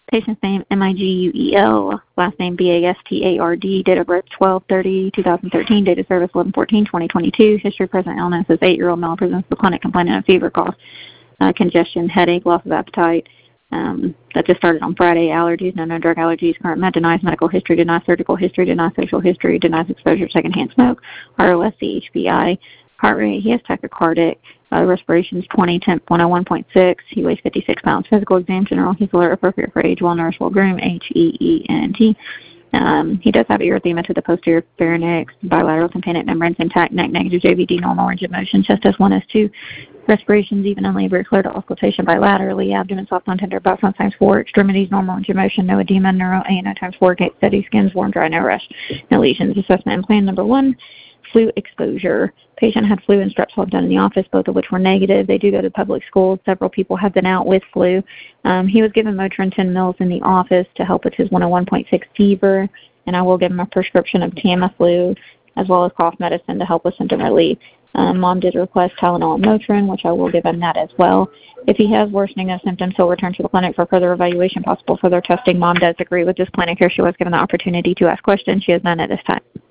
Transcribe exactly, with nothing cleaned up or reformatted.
Patient's name, M I G U E L, last name B A S T A R D, date of birth twelve thirty two thousand thirteen, date of service eleven fourteen twenty twenty-two, history present illness is eight-year-old male, presents the clinic complaining of fever, cough, uh, congestion, headache, loss of appetite. Um, that just started on Friday. Allergies, no known drug allergies. Current med denies medical history, denies surgical history, denies social history, denies exposure to secondhand smoke. R O S C H B I. Heart rate, he has tachycardic. Uh, respirations twenty, temp one oh one point six. He weighs fifty-six pounds. Physical exam general. He's alert, appropriate for age, well nourished, well groomed. H E E N T. Um, he does have erythema to the posterior pharynx, bilateral tympanic membranes intact, neck negative, J V D normal, range of motion, chest S one, S two, respirations even in labor, clear to auscultation bilaterally, abdomen soft on tender, about times four, extremities normal, range of motion, no edema, neuro, A N O times four, gait steady, skin's warm, dry, no rash, no lesions. Assessment and plan number one, flu exposure. Patient had flu and strep swab done in the office, both of which were negative. They do go to public schools. Several people have been out with flu. Um, he was given Motrin ten mils in the office to help with his one oh one point six fever, and I will give him a prescription of Tamiflu as well as cough medicine to help with symptom relief. Um, Mom did request Tylenol and Motrin, which I will give him that as well. If he has worsening of symptoms, he'll return to the clinic for further evaluation, possible further testing. Mom does agree with this plan of care. She was given the opportunity to ask questions. She has none at this time.